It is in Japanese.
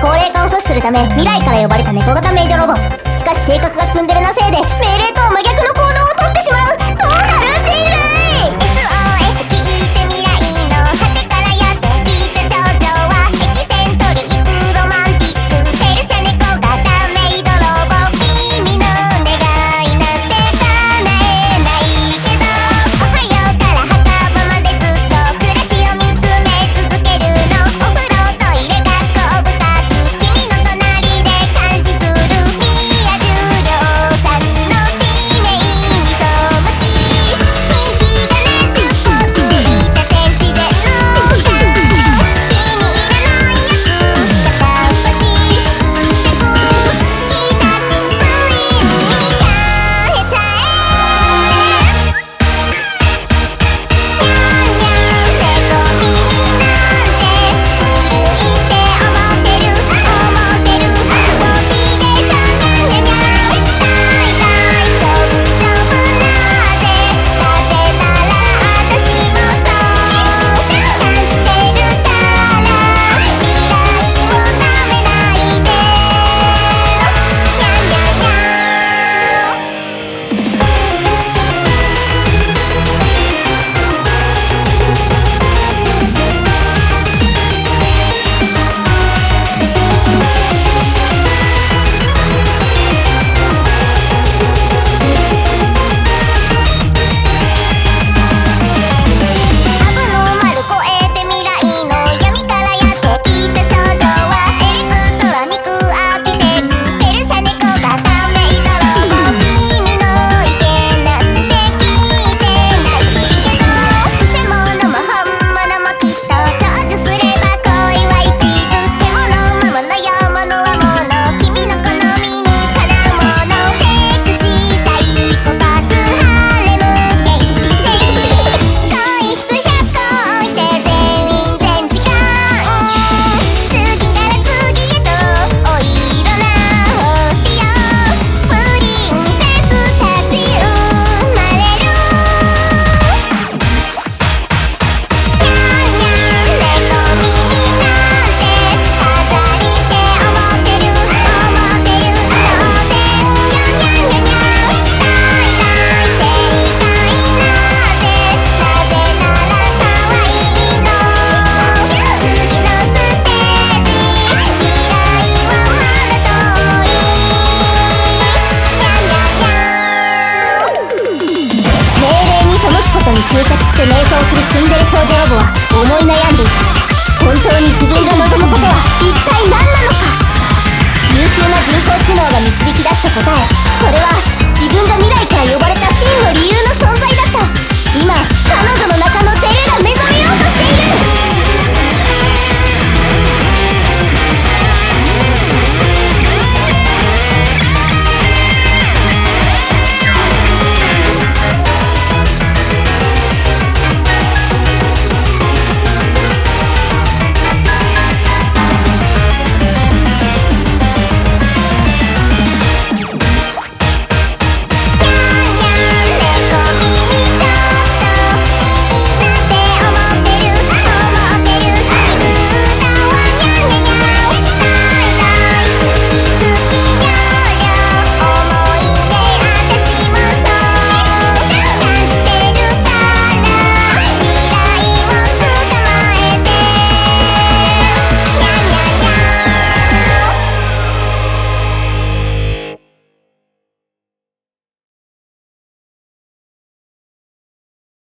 高齢化を阻止するため未来から呼ばれた猫型メイドロボ。しかし性格がツンデレなせいで命令とは真逆の行動をとってしまう。どうなる人類。 SOS 聞いて未来の果てからやってきた少女はエキセントリークロマンティックペルシャ猫型メイドロボ。君の願いなんて叶えないけど、おはようから墓場までずっと暮らしを見つめ続けるの。お風呂トイレ学校部活君の隣で監視する。ミア重量さんのティーネイに背き人気が熱っぽくいた天使での気に入らないやつ片っ端打ってく北くん部員にちゃえちゃえ。にゃんにゃん猫耳なんて古いって思ってるつぼみでしょ。にゃんにゃんにゃん大大丈夫丈夫なぜなぜならあたしもそう感じてるから未来をなめないで。にゃんにゃんにゃアブノーマル超えて未来の闇からやってきた少女はエレクトロニックアーキテクペルシャ猫型メイドロボ。君の意見なんて聞いてないけど、偽物も本物もきっと享受すれば恋は一途。獣魔物よ物は物君の好みにかなうもの。セクシーサイコパスハレム形成恋質100個置いて全然時間次から次へとお色な星よ。プリンセスたち生まれる。にゃんにゃん猫耳なんて飾りって思ってる思ってるそうで。にゃんにゃんにゃんにゃん大大正解なぜなぜなら可愛いの。次のステージ未来はまだ遠い。にゃんにゃんにゃん命令に背くことに執着して迷走するツンデレ少女ロボは思い悩んでいた。本当に自分が望むことは一体何なのか。優秀な人工知能が導き出した答え、それは自分が未来から呼ばれた真の理由な